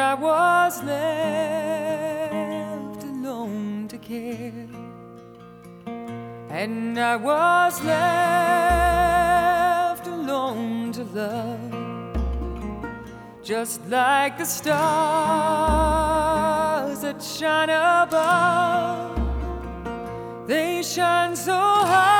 I was left alone to care, and I was left alone to love, just like the stars that shine above. They shine so high